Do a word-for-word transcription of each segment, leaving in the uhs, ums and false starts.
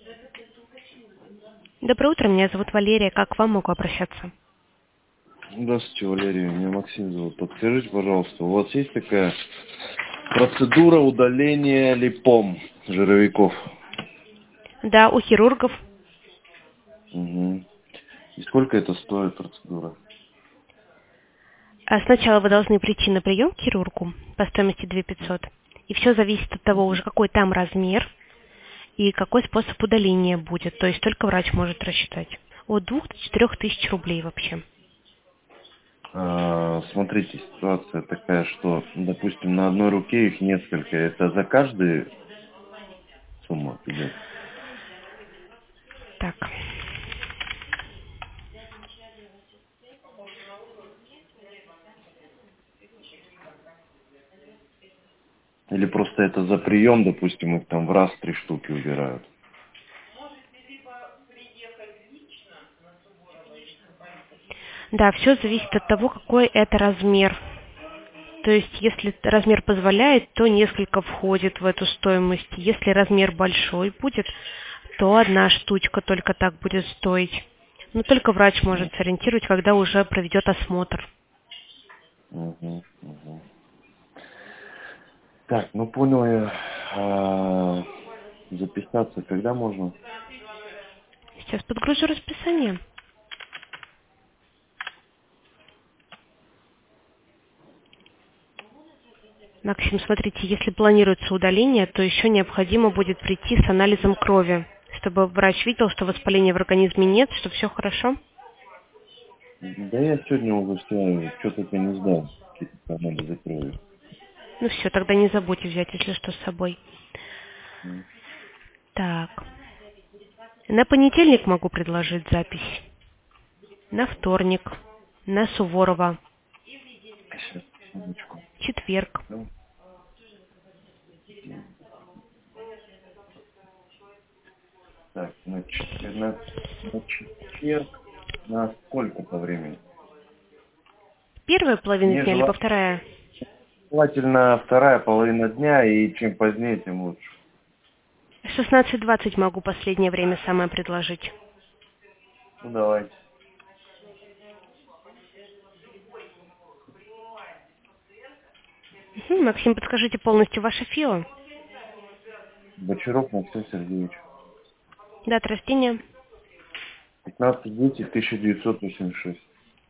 Доброе утро, меня зовут Валерия. Как к вам могу обращаться? Здравствуйте, Валерия. Меня Максим зовут. Подскажите, пожалуйста, у вас есть такая процедура удаления липом жировиков? Да, у хирургов. Угу. И сколько это стоит процедура? А Сначала вы должны прийти на прием к хирургу по стоимости две тысячи пятьсот. И все зависит от того, уже какой там размер и какой способ удаления будет. То есть только врач может рассчитать. От двух до четырех тысяч рублей вообще. А, смотрите, ситуация такая, что, допустим, на одной руке их несколько. Это за каждую сумма идет? Так. Или просто это за прием, допустим, их там в раз три штуки убирают? Да, все зависит от того, какой это размер. То есть, если размер позволяет, то несколько входит в эту стоимость. Если размер большой будет, то одна штучка только так будет стоить. Но только врач может сориентировать, когда уже проведет осмотр. Угу, угу. Так, ну понял я. А, записаться когда можно? Сейчас подгружу расписание. Максим, смотрите, если планируется удаление, то еще необходимо будет прийти с анализом крови, чтобы врач видел, что воспаления в организме нет, что все хорошо. Да я сегодня уже все, что только не сдал, какие-то анализы крови. Ну все, тогда не забудьте взять, если что, с собой. М. Так. На понедельник могу предложить запись. На вторник. На Суворова. Сейчас, секундочку. Четверг. Ну, так, на, четвер... на... на четверг, на сколько по времени? Первая половина Мне дня, либо желательно вторая? желательно вторая половина дня, и чем позднее, тем лучше. шестнадцать двадцать могу последнее время самое предложить. Ну, давайте. Мгм. Максим, подскажите полностью ваше ФИО. Бочаров Максим Сергеевич. Дата рождения. пятнадцатое десять тысяча девятьсот восемьдесят шесть.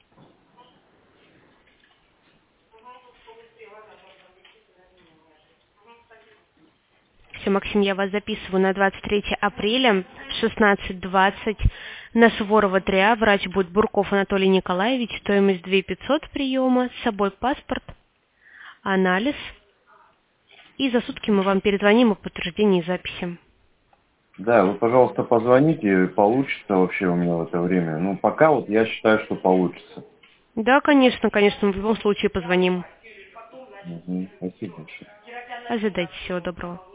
Все, Максим, я вас записываю на двадцать третье апреля в шестнадцать двадцать на Суворова три А. Врач будет Бурков Анатолий Николаевич. Стоимость две тысячи пятьсот приема. С собой паспорт, анализ. И за сутки мы вам перезвоним о подтверждении записи. Да, вы, пожалуйста, позвоните, получится вообще у меня в это время. Ну, пока вот я считаю, что получится. Да, конечно, конечно, в любом случае позвоним. Угу. Спасибо большое. Ожидайте, всего доброго.